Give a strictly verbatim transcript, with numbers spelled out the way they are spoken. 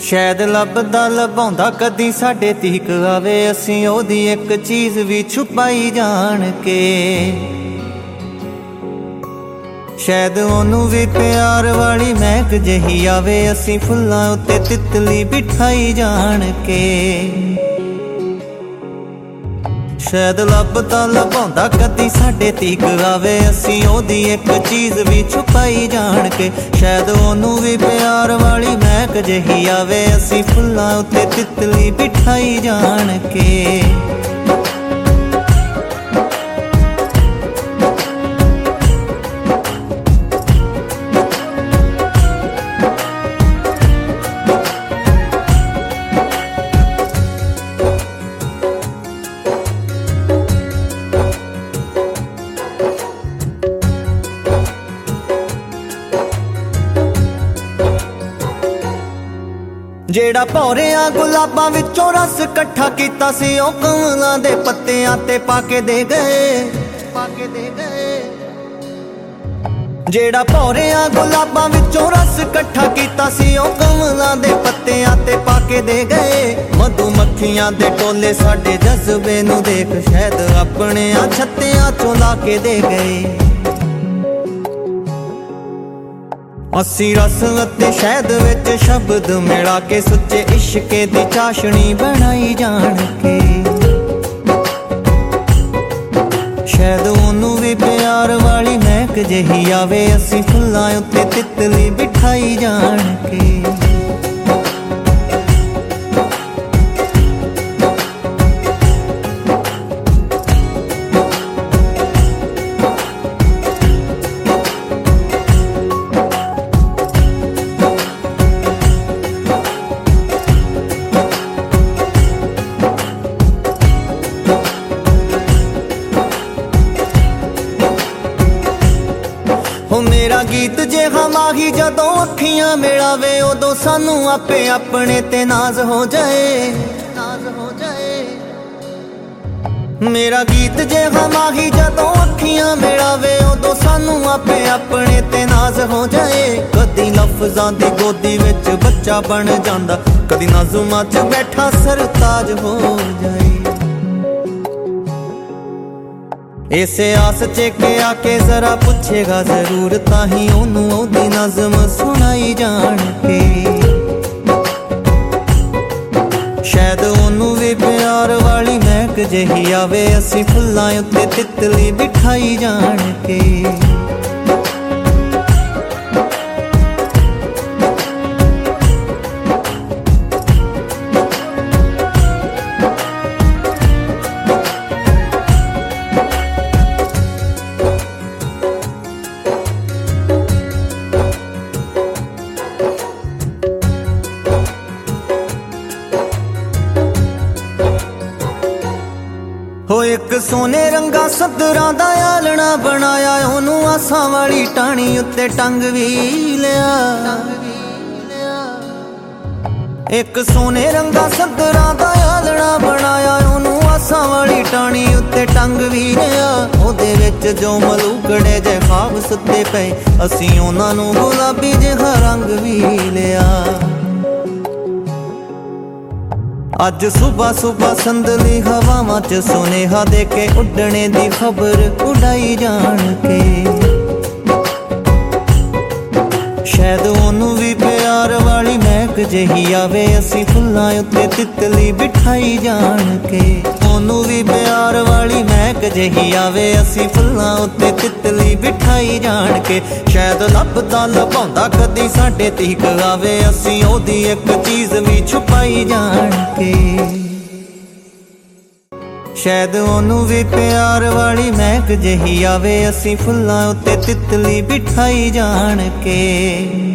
शायद लभदा लभाउंदा कदी साडे तीक आवे, असीं ओदी एक चीज़ भी छुपाई जान के। शायद ओनू भी प्यार वाली महक जही आवे, असीं फुल्लां उत्ते तितली बिठाई जान के। शायद लभदा लभाउंदा कदी साडे तीक आवे, असीं ओदी एक चीज़ भी छुपाई जान के। शायद ओनू भी प्यार वाली महक जही आवे, असीं फुल्लां उत्ते तितली बिठाई जान के। जेड़ा भौरिया गुलाबां विचों रस कट्ठा कीता सी, ओ कमलां दे पत्तियां ते पाके दे गए, पाके दे गए। जेड़ा भौरिया गुलाबां विचों रस कट्ठा कीता सी, ओ कमलां दे पत्तियां ते पाके दे गए। मधुमक्खियां दे टोले साडे जज्बे नू देख, शायद अपने छत्तियां चों ला के दे गए। असी रस अते शहद विच शब्द मिला के, सुच्चे इश्के दी चाशनी बनाई जान के। शायद ओनू भी प्यार वाली महक जही आवे, असी फुल्लां उत्ते तितली बिठाई जान के। हो मेरा गीत जे हमाही जदों अखियां मिलावे, उदों सानू आपे अपने ते नाज हो जाए, नाज हो जाए। मेरा गीत जे हमाही जदों अखियां मिलावे, उदों सानू आपे अपने ते नाज हो जाए। कदी लफ्जां दी गोदी विच बच्चा बन जांदा, कदी नाज़ुमां च बैठा सरताज हो जाए। इसे आस च के आके जरा पूछेगा जरूर, ताही ओनू ओदी नज़म सुनाई जान के। शायद ओनू भी प्यार वाली महक जही आवे, असी फुल्लां उत्ते तितली बिठाई जान के। हो एक सोने रंगा सदरां दा आलना बनाया, ओनू आसां वाली टाणी उत्ते टंग भी लिया। एक सोने रंगा सदरां दा आलना बनाया, ओनू आसां वाली टाणी उत्ते टंग भी लिया। ओदे विच जो मलूकड़े जे ख्वाब सुते पे, असीं ओनां नू गुलाबी जिहा रंग भी लिया। अज सुबह सुबह संदली हवावां च सुनेहा दे के, उड्डने दी खबर उड़ाई जान के। शायद ओनू भी प्यार वाली महक जही आवे, असी फुल्लां उत्ते तितली बिठाई जान के। ओनू भी प्यार वाली महक जही आवे, असी फुल्लां उत्ते तितली बिठाई जान के। शायद लभदा लभाउंदा कदी साडे तीक आवे, असी ओदी एक चीज़ भी छुपाई जान के। शायद ओनू भी प्यार वाली महक जही आवे, असी फुल्लां उत्ते तितली बिठाई जान के।